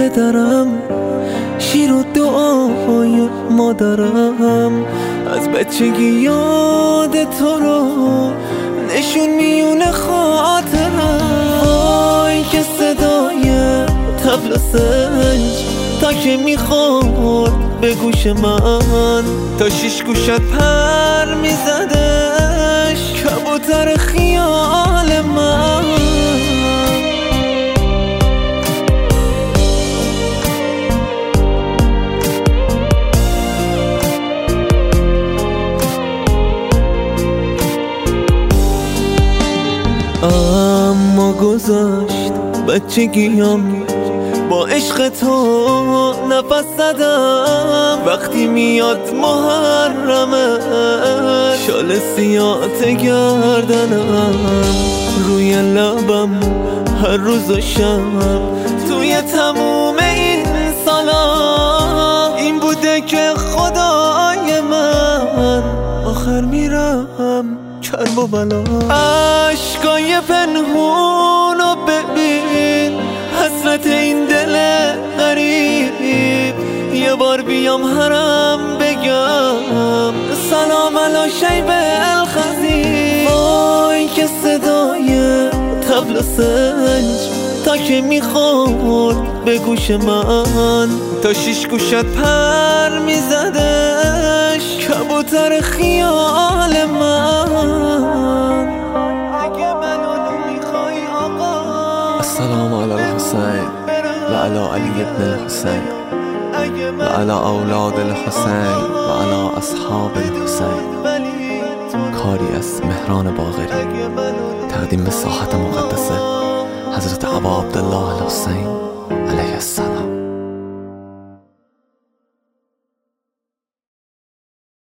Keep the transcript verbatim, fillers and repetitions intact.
پدرم، شیر و دعای مادرم. از بچگی یاد تو رو نشون میونه خاطرم. وای که صدای طبل سنج تا که میخورد به گوش من، تا شیش گوشت پر میزدش کبوتر خیال من. اما گذاشت بچگیم، با عشق تو نفس زدم. وقتی میاد محرمه شال سیات گردنم، روی لبم هر روز و شب توی تموم این سالا این بوده که خدای من آخر میرم کرب و بلا. عشقای پنهونو ببین، حسرت این دل غریب. یه بار بیام حرم بگم سلام علی شیب الخزیب. وای که صدای طبل سنج تا که میخورد به گوش من، تا شیش گوشت پر میزدش کبوتر خیال من. اگه منو میخوای آقا، السلام علی الحسین و علی علی ابن الحسین و علی اولاد الحسین و علی اصحاب الحسین. کاری از مهران باقری، تقدیم به ساحت مقدسه حضرت ابا عبدالله الحسین.